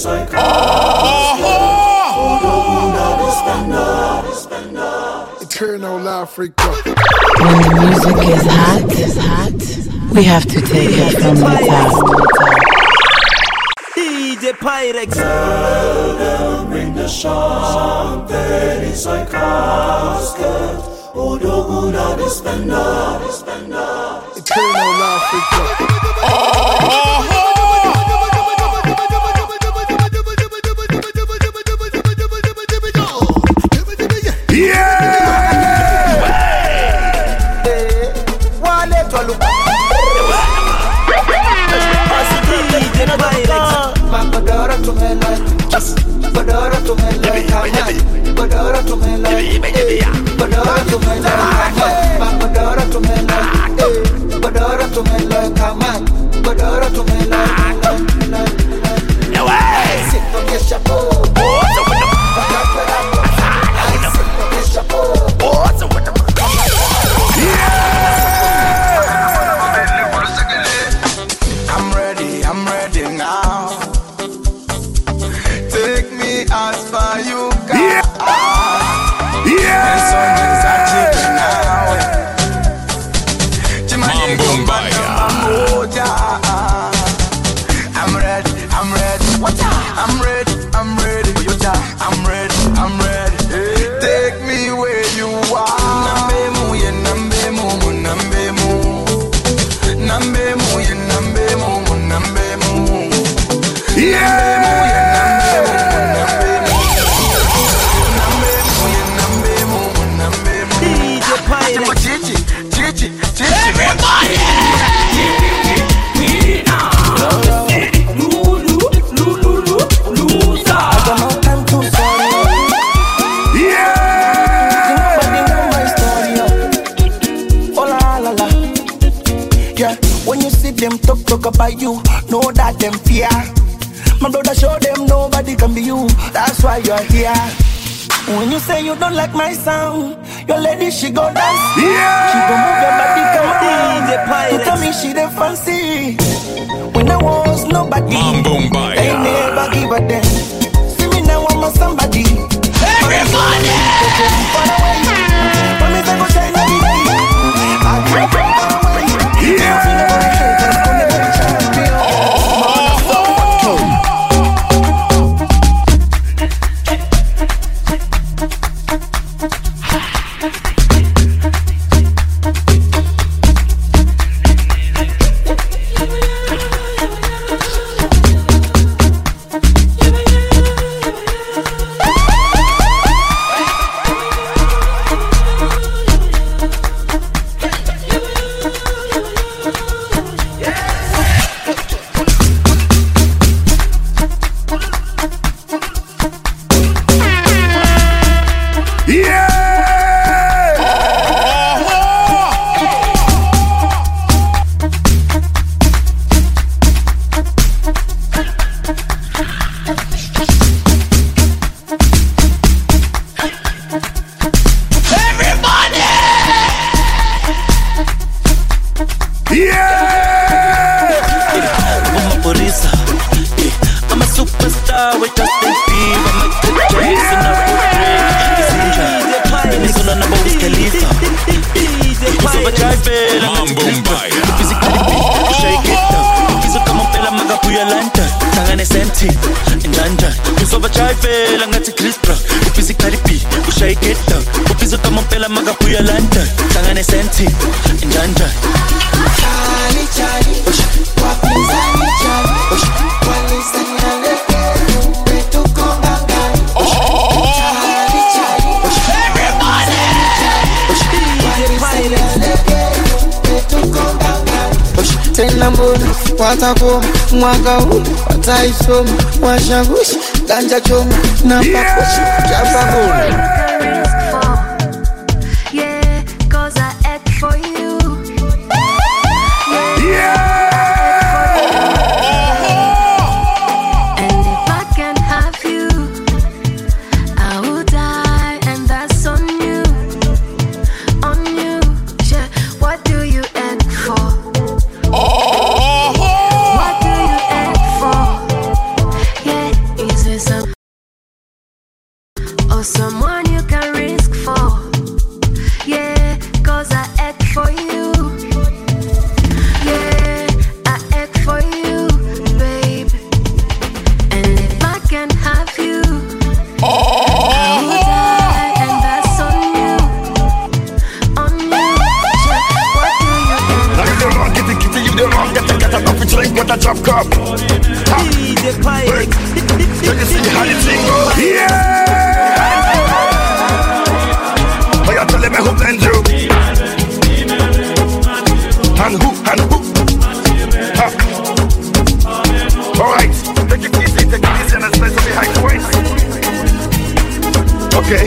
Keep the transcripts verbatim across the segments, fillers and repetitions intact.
Eternal Africa. When the music is hot, is hot, we have to take it from the top. D J Pyrex. Bring the champagne inside casket. Odoguna dispenda, dispenda. Eternal Africa. Badara to me like, badara to me like, badara to me like, badara to me like, badara to me like, badara to me like, badara to me like, no way. Sit on your chapeau. I'm ready, I'm ready now. Take me as far you can. Yeah. Yeah. I'm ready, I'm ready. I'm ready, I'm ready. I'm ready, I'm ready. Take me where you are. Nambe mu ye nambe mu mu nambe mu. Nambe mu ye nambe mu mu nambe mu. Yeah. Them talk talk about you, know that them fear. My brother show them nobody can be you. That's why you're here. When you say you don't like my sound, your lady she go dance. Yeah. She go move your body, come on. You tell me she the fancy. When there was nobody, they never give a damn. See me now I'm a somebody. Everybody. Yeah. Watako mwaka huu wataisoma washagushi ganja choma na pakoshi chapagoni. Yeah, cause I act for you. Yeah. And if I can't have you, I will die, and that's on you, on you. Yeah, what do you act for? What do you act for? Yeah, it got a drop cup. D J Pyrex. Can you see how the thing goes? Yeah! Oh, you're telling me who blend you? And who, and who? Huh. Alright, take it easy, take it easy and let's play some behind the waist. Okay.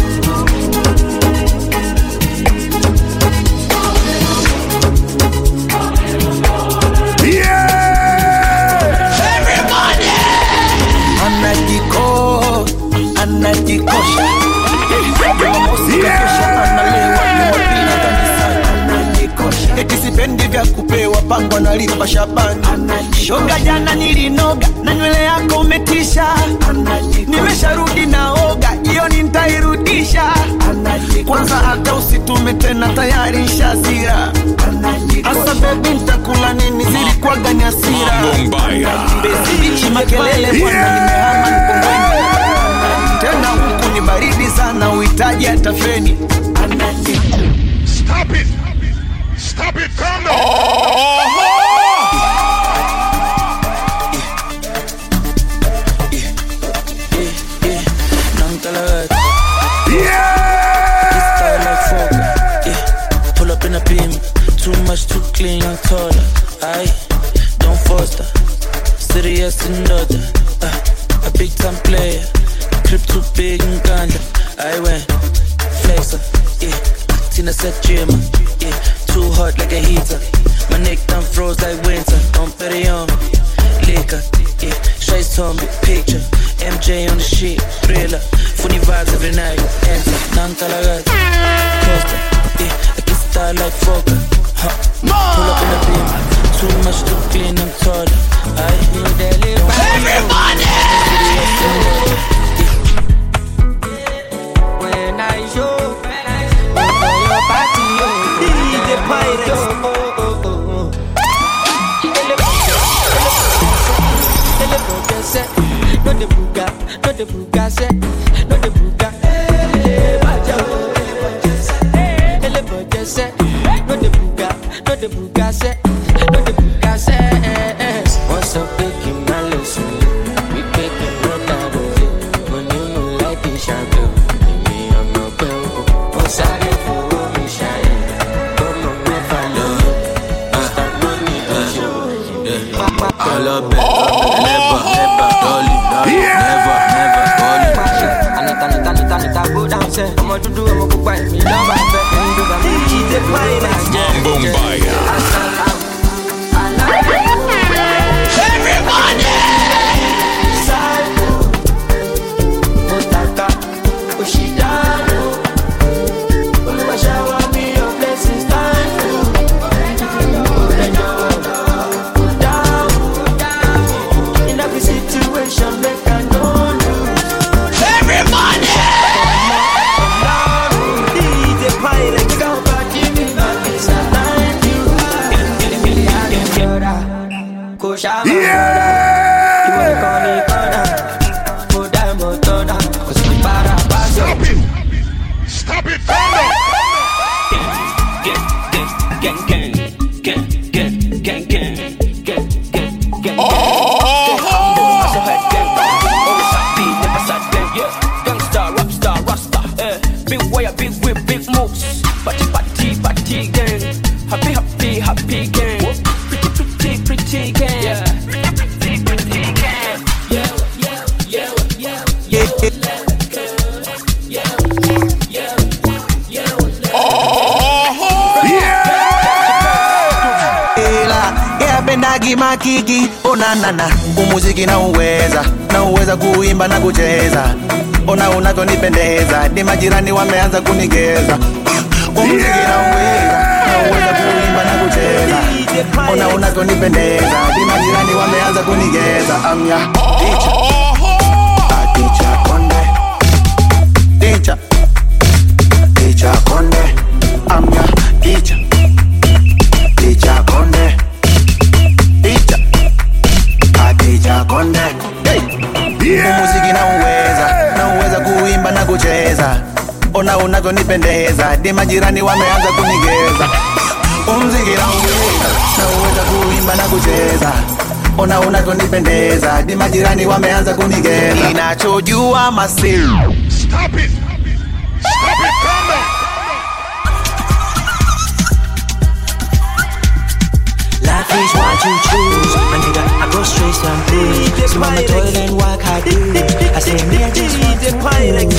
Sipendi vya kupewa pango na lipa shabani. Shoga jana nilinoga na nywele yako umetisha. Nimesharudi naoga, hiyo nitairudisha. Kwanza hata usitume tena tayari shazira. Asa baby nitakula nini zilikuwa gani hasira. Bezi bichi makelele bwana nimehama Mkongweni. Tena huku ni baridi sana uhitaji hata feni. Stop it! Stop it! Calm down! Pull up in a beam, too much, too clean, young taller. Aye, don't foster, serious and other. Uh, a big time player, crib too big and ganja. I went flexer, yeah. Tina said Jimmer, yeah. Too hot like a heater. My neck done froze like winter. Don't bet it on me, liquor, yeah. Shades on me, picture. M J on the shit, thriller. Funny vibes every night. Enter, non-talagata, coaster, yeah. I can style like Fokker, huh. Pull up in a beam, too much to clean, I'm taller. I hear that little everybody! When I show, over your party, D J Pyrex. No the buga, no the buga set, no the buga. Ele budget set, no the buga, no the buga set, no the buga set. What's up, baking my lesson? We taking no time of it. When you know like the shadow, me I'm no bell. What's up, for me shine? But no me follow. Start money to show. I love it, never, never, dolly. Never, never, call it. Anita, Anita, Anita, Anita, go down, say. I'ma do do, I'ma go buy me love, I bet. D J Pyrex. Bombaya. Everybody! Salvo, Motaka, Oshidano. Oluwa shower me your blessings, time to. Down, down. In every situation, make I know you. Everybody! D J Pyrex, go back in me, back in time you. Koshama, you wanna call me corner? Put that motor down, 'cause we para paso. Stop it! Stop it! Calm down! Gang, gang, gang, gang, gang, gang, gang, gang, gang. Oh, so head gang, always happy, never sad gang, yeah. Gangsta, rockstar, rasta, eh. Big wire, big whip, big moves. Party, party, party gang. Happy, happy, happy gang. Pretty, pretty, pretty gang, yeah. Pretty, pretty gang, yeah, yeah, yeah, yeah, yeah. Benagi makiki onanana umuziki na uweza na uweza kuimba na kucheza ona unavyonipendeza ni majirani wameanza kunigeza umuziki na uweza na uweza kuimba na kucheza ona unavyonipendeza ni majirani wameanza kunigeza amya teacher teacher konde teacher teacher konde amya teacher teacher konde Konde, hey. Yeah. Umuziki na uweza, na uweza kuimba na kucheza. Ona unavyonipendeza, di majirani wameanza kunigeza. Umuziki na uweza, na uweza kuimba na kucheza. ona unavyonipendeza, di majirani wameanza kunigeza. Ninachojua masiri. Stop it! Stop it, come on! Life is what you choose. My nigga, I go straight and blues. See my toilet and walk I do. I say me I just want to pilot.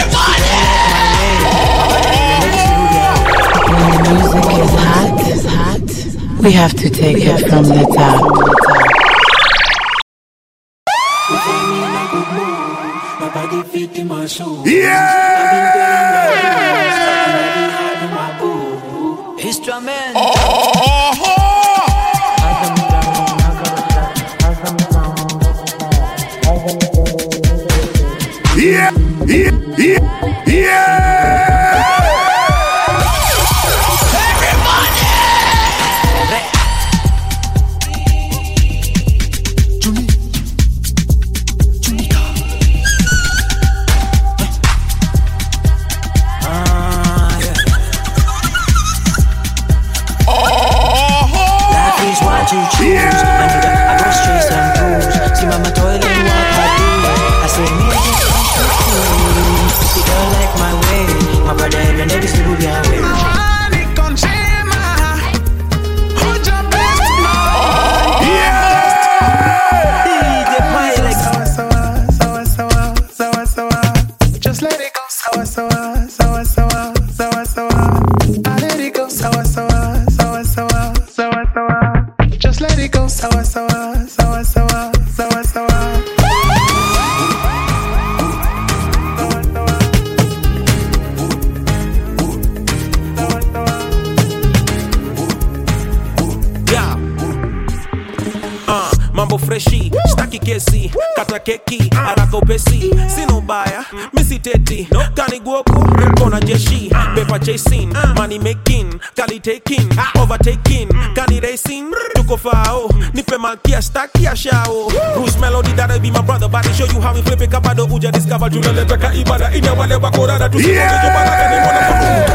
When the music is hot, is hot, we have to take it from the top. Instrument. Yeah, yeah, yeah, yeah. Freshi, staki kesi, kata keki, arako pesi, sino baya, misi teti, kani guoku, kona jeshi, paper chasing, money making, kali taking, overtaking, kani racing, tuko fao, nipe malkia, staki ya shao, Bruce Melody, that'll be my brother, but I show you how we flip it, kabado uja discover, junale peka ibada, ina wale wakorada, tusimo kejobana, kani mwana kamu.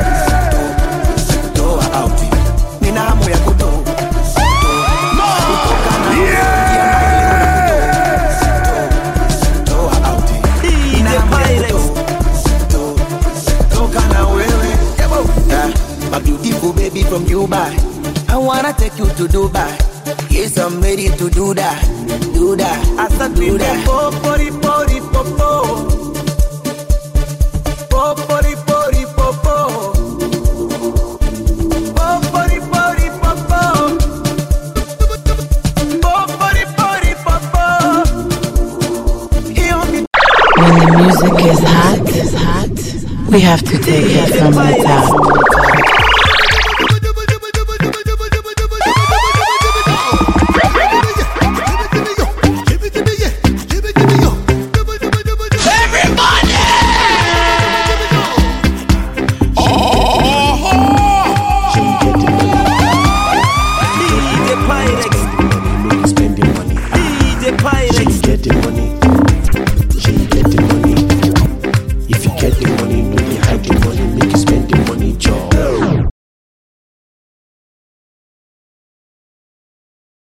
Toa auti, nina hamu ya kudo. My beautiful baby from Dubai, I wanna take you to Dubai. Yes, I'm ready to do that, do that, I said do that. Popori pori popo, popori pori popo, popori pori popo, popori pori popo. When the music is hot, is hot, we have to take it from the top.